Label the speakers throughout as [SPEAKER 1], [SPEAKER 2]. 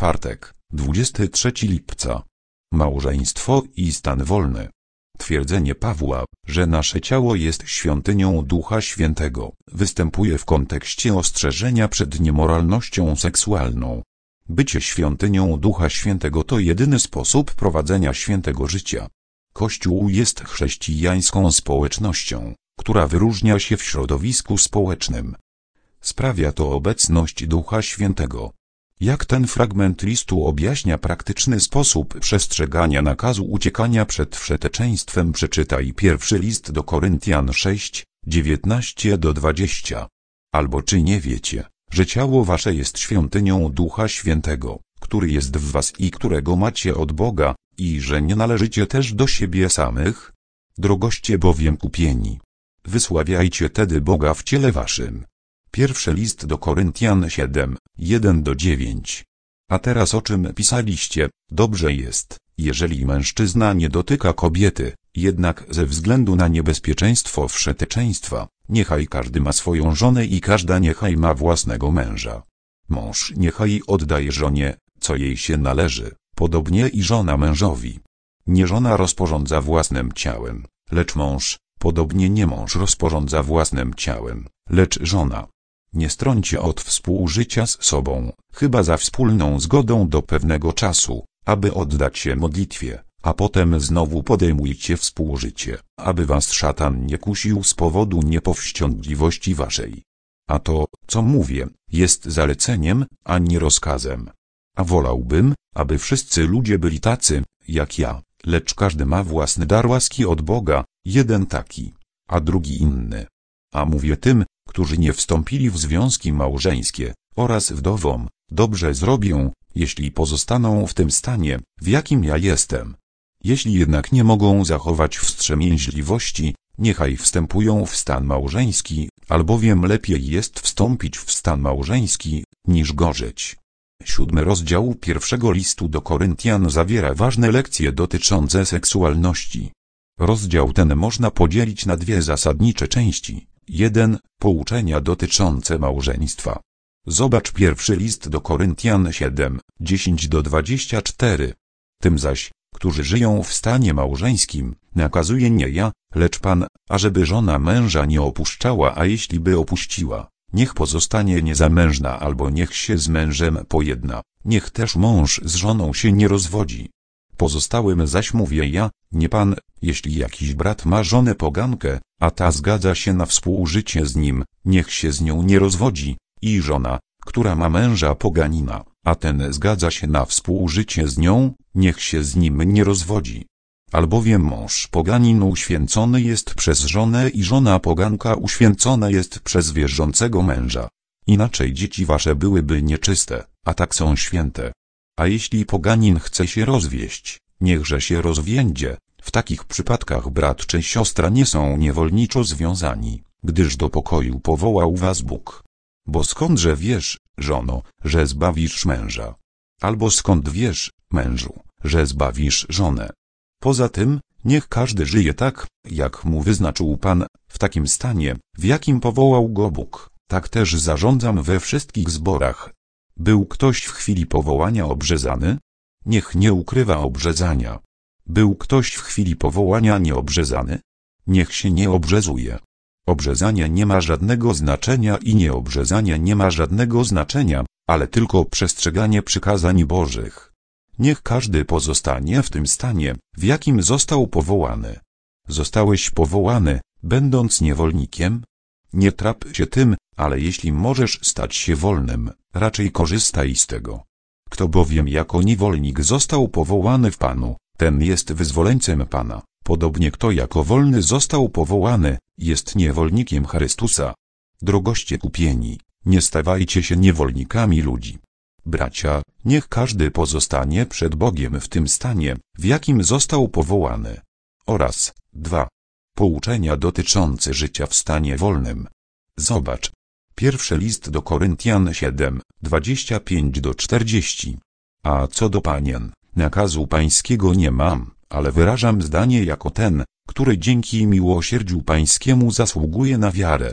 [SPEAKER 1] Czwartek, 23 lipca. Małżeństwo i stan wolny. Twierdzenie Pawła, że nasze ciało jest świątynią Ducha Świętego, występuje w kontekście ostrzeżenia przed niemoralnością seksualną. Bycie świątynią Ducha Świętego to jedyny sposób prowadzenia świętego życia. Kościół jest chrześcijańską społecznością, która wyróżnia się w środowisku społecznym. Sprawia to obecność Ducha Świętego. Jak ten fragment listu objaśnia praktyczny sposób przestrzegania nakazu uciekania przed wszeteczeństwem, przeczytaj pierwszy list do Koryntian 6, 19-20. Albo czy nie wiecie, że ciało wasze jest świątynią Ducha Świętego, który jest w was i którego macie od Boga, i że nie należycie też do siebie samych? Drogoście bowiem kupieni. Wysławiajcie tedy Boga w ciele waszym. Pierwszy list do Koryntian 7, 1-9. A teraz o czym pisaliście, dobrze jest, jeżeli mężczyzna nie dotyka kobiety, jednak ze względu na niebezpieczeństwo wszeteczeństwa, niechaj każdy ma swoją żonę i każda niechaj ma własnego męża. Mąż niechaj oddaje żonie, co jej się należy, podobnie i żona mężowi. Nie żona rozporządza własnym ciałem, lecz mąż, podobnie nie mąż rozporządza własnym ciałem, lecz żona. Nie stroncie od współżycia z sobą, chyba za wspólną zgodą do pewnego czasu, aby oddać się modlitwie, a potem znowu podejmujcie współżycie, aby was szatan nie kusił z powodu niepowściągliwości waszej. A to, co mówię, jest zaleceniem, a nie rozkazem. A wolałbym, aby wszyscy ludzie byli tacy, jak ja, lecz każdy ma własny dar łaski od Boga, jeden taki, a drugi inny. A mówię tym, którzy nie wstąpili w związki małżeńskie, oraz wdowom, dobrze zrobią, jeśli pozostaną w tym stanie, w jakim ja jestem. Jeśli jednak nie mogą zachować wstrzemięźliwości, niechaj wstępują w stan małżeński, albowiem lepiej jest wstąpić w stan małżeński, niż gorzeć. 7 rozdział pierwszego listu do Koryntian zawiera ważne lekcje dotyczące seksualności. Rozdział ten można podzielić na dwie zasadnicze części. 1. Pouczenia dotyczące małżeństwa. Zobacz pierwszy list do Koryntian 7, 10-24. Tym zaś, którzy żyją w stanie małżeńskim, nakazuje nie ja, lecz Pan, ażeby żona męża nie opuszczała, a jeśli by opuściła, niech pozostanie niezamężna albo niech się z mężem pojedna, niech też mąż z żoną się nie rozwodzi. Pozostałym zaś mówię ja, nie Pan, jeśli jakiś brat ma żonę pogankę, a ta zgadza się na współżycie z nim, niech się z nią nie rozwodzi, i żona, która ma męża poganina, a ten zgadza się na współżycie z nią, niech się z nim nie rozwodzi. Albowiem mąż poganin uświęcony jest przez żonę i żona poganka uświęcona jest przez wierzącego męża. Inaczej dzieci wasze byłyby nieczyste, a tak są święte. A jeśli poganin chce się rozwieść, niechże się rozwiedzie. W takich przypadkach brat czy siostra nie są niewolniczo związani, gdyż do pokoju powołał was Bóg. Bo skądże wiesz, żono, że zbawisz męża? Albo skąd wiesz, mężu, że zbawisz żonę? Poza tym, niech każdy żyje tak, jak mu wyznaczył Pan, w takim stanie, w jakim powołał go Bóg. Tak też zarządzam we wszystkich zborach. Był ktoś w chwili powołania obrzezany? Niech nie ukrywa obrzezania. Był ktoś w chwili powołania nieobrzezany? Niech się nie obrzezuje. Obrzezanie nie ma żadnego znaczenia i nieobrzezanie nie ma żadnego znaczenia, ale tylko przestrzeganie przykazań Bożych. Niech każdy pozostanie w tym stanie, w jakim został powołany. Zostałeś powołany, będąc niewolnikiem? Nie trap się tym, ale jeśli możesz stać się wolnym, raczej korzystaj z tego. Kto bowiem jako niewolnik został powołany w Panu, ten jest wyzwoleńcem Pana. Podobnie kto jako wolny został powołany, jest niewolnikiem Chrystusa. Drogoście kupieni, nie stawajcie się niewolnikami ludzi. Bracia, niech każdy pozostanie przed Bogiem w tym stanie, w jakim został powołany. Oraz 2. Pouczenia dotyczące życia w stanie wolnym. Zobacz. Pierwszy list do Koryntian 7, 25-40. A co do panien, nakazu pańskiego nie mam, ale wyrażam zdanie jako ten, który dzięki miłosierdziu pańskiemu zasługuje na wiarę.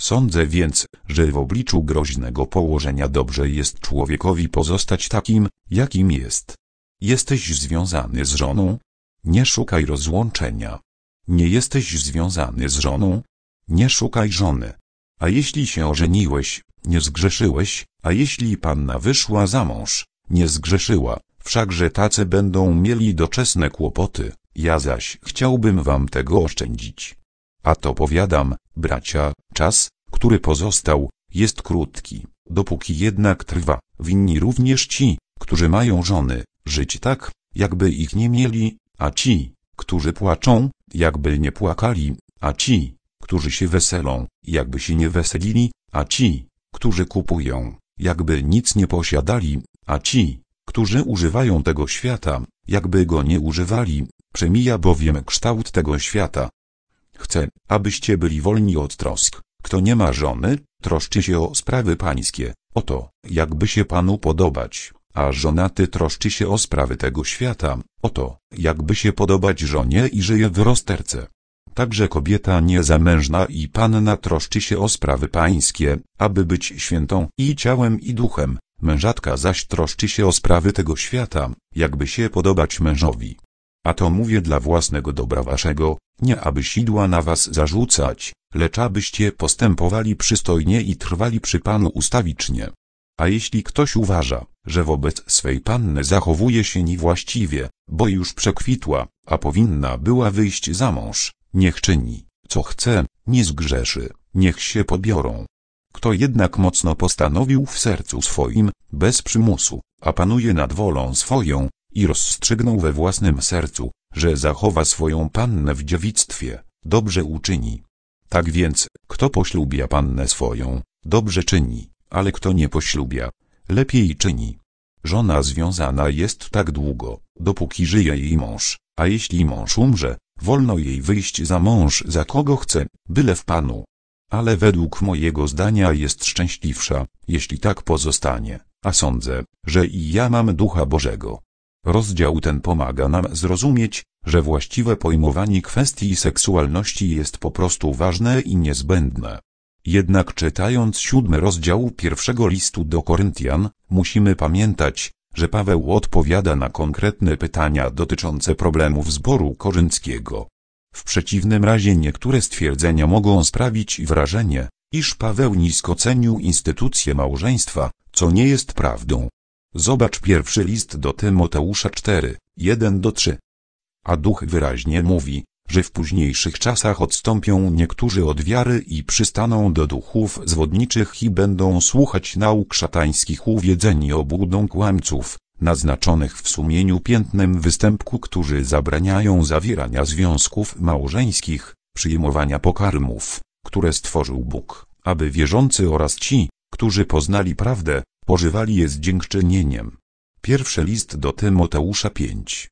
[SPEAKER 1] Sądzę więc, że w obliczu groźnego położenia dobrze jest człowiekowi pozostać takim, jakim jest. Jesteś związany z żoną? Nie szukaj rozłączenia. Nie jesteś związany z żoną? Nie szukaj żony. A jeśli się ożeniłeś, nie zgrzeszyłeś, a jeśli panna wyszła za mąż, nie zgrzeszyła, wszakże tacy będą mieli doczesne kłopoty, ja zaś chciałbym wam tego oszczędzić. A to powiadam, bracia, czas, który pozostał, jest krótki, dopóki jednak trwa, winni również ci, którzy mają żony, żyć tak, jakby ich nie mieli, a ci, którzy płaczą, jakby nie płakali, a ci, którzy się weselą, jakby się nie weselili, a ci, którzy kupują, jakby nic nie posiadali, a ci, którzy używają tego świata, jakby go nie używali, przemija bowiem kształt tego świata. Chcę, abyście byli wolni od trosk. Kto nie ma żony, troszczy się o sprawy pańskie, o to, jakby się Panu podobać, a żonaty troszczy się o sprawy tego świata, o to, jakby się podobać żonie i żyje w rozterce. Także kobieta niezamężna i panna troszczy się o sprawy pańskie, aby być świętą i ciałem i duchem, mężatka zaś troszczy się o sprawy tego świata, jakby się podobać mężowi. A to mówię dla własnego dobra waszego, nie aby sidła na was zarzucać, lecz abyście postępowali przystojnie i trwali przy Panu ustawicznie. A jeśli ktoś uważa, że wobec swej panny zachowuje się niewłaściwie, bo już przekwitła, a powinna była wyjść za mąż, niech czyni, co chce, nie zgrzeszy, niech się pobiorą. Kto jednak mocno postanowił w sercu swoim, bez przymusu, a panuje nad wolą swoją, i rozstrzygnął we własnym sercu, że zachowa swoją pannę w dziewictwie, dobrze uczyni. Tak więc, kto poślubia pannę swoją, dobrze czyni, ale kto nie poślubia, lepiej czyni. Żona związana jest tak długo, dopóki żyje jej mąż, a jeśli mąż umrze, wolno jej wyjść za mąż za kogo chce, byle w Panu. Ale według mojego zdania jest szczęśliwsza, jeśli tak pozostanie, a sądzę, że i ja mam Ducha Bożego. Rozdział ten pomaga nam zrozumieć, że właściwe pojmowanie kwestii seksualności jest po prostu ważne i niezbędne. Jednak czytając 7 rozdział pierwszego listu do Koryntian, musimy pamiętać, że Paweł odpowiada na konkretne pytania dotyczące problemów zboru korynckiego. W przeciwnym razie niektóre stwierdzenia mogą sprawić wrażenie, iż Paweł nisko cenił instytucję małżeństwa, co nie jest prawdą. Zobacz pierwszy list do Tymoteusza 4, 1-3. A Duch wyraźnie mówi, że w późniejszych czasach odstąpią niektórzy od wiary i przystaną do duchów zwodniczych i będą słuchać nauk szatańskich uwiedzeni obłudą kłamców, naznaczonych w sumieniu piętnem występku, którzy zabraniają zawierania związków małżeńskich, przyjmowania pokarmów, które stworzył Bóg, aby wierzący oraz ci, którzy poznali prawdę, pożywali je z dziękczynieniem. Pierwszy list do Tymoteusza 5,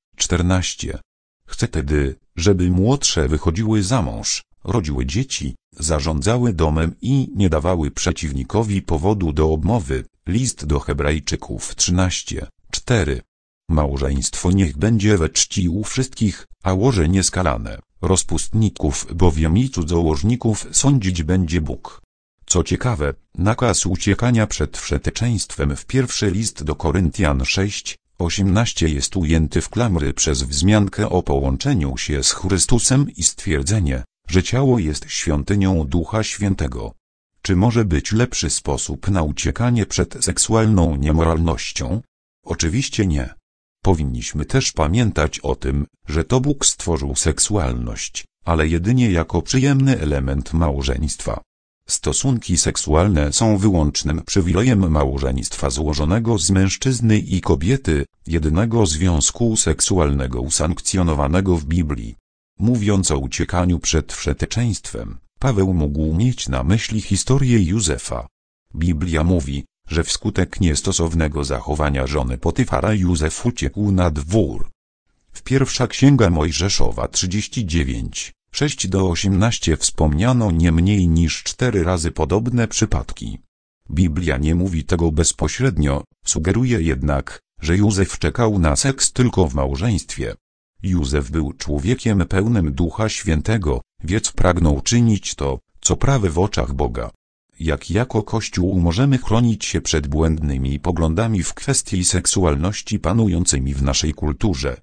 [SPEAKER 1] 14. Chcę tedy, żeby młodsze wychodziły za mąż, rodziły dzieci, zarządzały domem i nie dawały przeciwnikowi powodu do obmowy. List do Hebrajczyków 13, 4. Małżeństwo niech będzie we czci u wszystkich, a łoże nieskalane. Rozpustników bowiem i cudzołożników sądzić będzie Bóg. Co ciekawe, nakaz uciekania przed wszeteczeństwem w pierwszy list do Koryntian 6, 18 jest ujęty w klamry przez wzmiankę o połączeniu się z Chrystusem i stwierdzenie, że ciało jest świątynią Ducha Świętego. Czy może być lepszy sposób na uciekanie przed seksualną niemoralnością? Oczywiście nie. Powinniśmy też pamiętać o tym, że to Bóg stworzył seksualność, ale jedynie jako przyjemny element małżeństwa. Stosunki seksualne są wyłącznym przywilejem małżeństwa złożonego z mężczyzny i kobiety, jedynego związku seksualnego usankcjonowanego w Biblii. Mówiąc o uciekaniu przed wszeteczeństwem, Paweł mógł mieć na myśli historię Józefa. Biblia mówi, że wskutek niestosownego zachowania żony Potyfara Józef uciekł na dwór. W pierwsza księga Mojżeszowa 39, 6-18 wspomniano nie mniej niż 4 razy podobne przypadki. Biblia nie mówi tego bezpośrednio, sugeruje jednak, że Józef czekał na seks tylko w małżeństwie. Józef był człowiekiem pełnym Ducha Świętego, więc pragnął czynić to, co prawe w oczach Boga. jak jako Kościół możemy chronić się przed błędnymi poglądami w kwestii seksualności panującymi w naszej kulturze.